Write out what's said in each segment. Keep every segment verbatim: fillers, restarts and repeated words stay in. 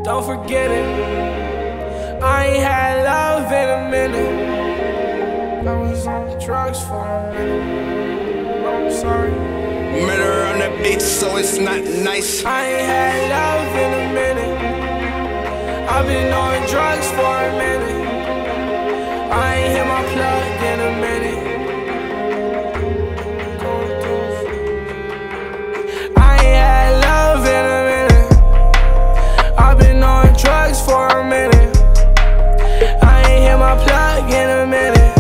don't forget it. I ain't had love in a minute. I was on drugs for a minute. I'm sorry. Murder on the beat, so it's not nice. I ain't had love in a minute. I've been on drugs for a minute. I ain't hit my plug in a minute. I ain't had love in a minute. I've been on drugs for a minute. I ain't hit my plug in a minute.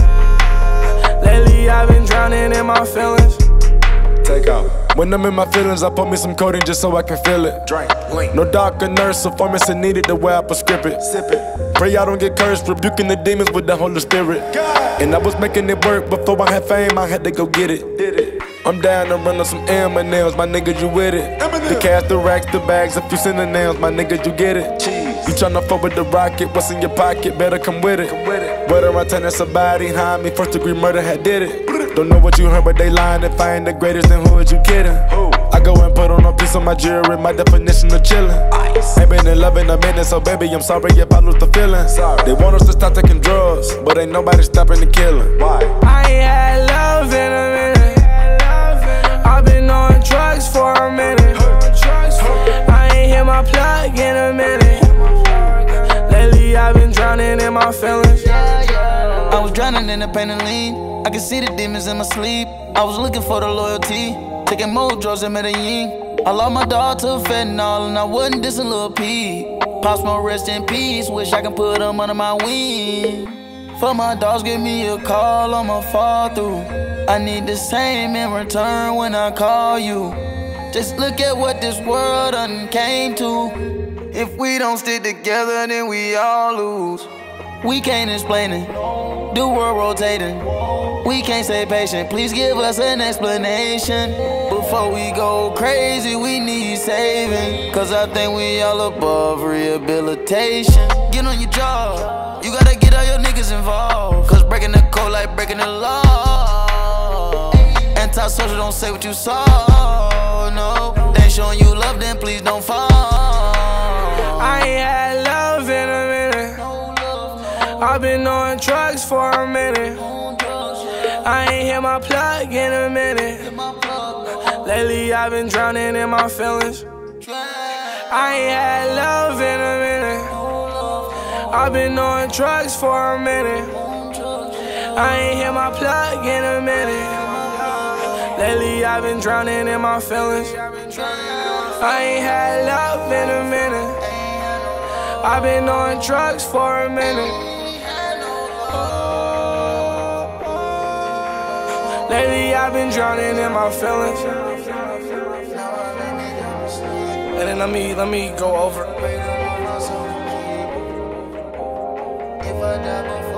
Lately I've been drowning in my feelings. Take out. When I'm in my feelings, I put me some codeine just so I can feel it. Drink, link. No doctor, nurse, or pharmacy needed the way I prescribe it. Sip it. Pray I don't get cursed, rebuking the demons with the Holy Spirit. God. And I was making it work before I had fame, I had to go get it. Did it. I'm down to run on some M and M's, my nigga, you with it. Eminem. The cash, the racks, the bags, a few synonyms, my nigga, you get it. Cheese. You tryna fuck with the rocket, what's in your pocket, better come with it. Come with it. Whether I turn somebody behind me, first degree murder had did it. Don't know what you heard, but they lying. If I ain't the greatest, then who is you kidding? Who? I go and put on a piece of my jewelry, my definition of chillin'. Ice. Ain't been in love in a minute, so baby, I'm sorry if I lose the feeling. Sorry. They want us to stop taking drugs, but ain't nobody stopping the killing. Why? I ain't had love in a minute. I've been on drugs for a minute. I ain't hit my plug in a minute. Lately I've been drowning in my feelings. I was drowning in the pain and lean. I can see the demons in my sleep. I was looking for the loyalty, taking more drugs in Medellin. I lost my dog to fentanyl and I wasn't dissing Lil P. Pops Smoke, rest in peace, wish I can put them under my wing. For my dogs, give me a call, I'ma fall through. I need the same in return when I call you. Just look at what this world done came to. If we don't stick together, then we all lose. We can't explain it, the world rotating. We can't stay patient, please give us an explanation. Before we go crazy, we need saving. Cause I think we all above rehabilitation. Get on your job, you gotta get all your niggas involved. Cause breaking the code like breaking the law. Anti-social, don't say what you saw, no. They ain't showing you love, then please don't fall. I ain't had love in a minute. I've been on drugs for a minute. I ain't hit my plug in a minute. Lately I've been drowning in my feelings. I ain't had love in a minute. I've been on drugs for a minute. I ain't hit my plug in a minute. Lately I've been drowning in my feelings. I ain't had love in a minute. I've been on drugs for a minute. Lately I've been drowning in my feelings. And then let me, let me go over. If I die before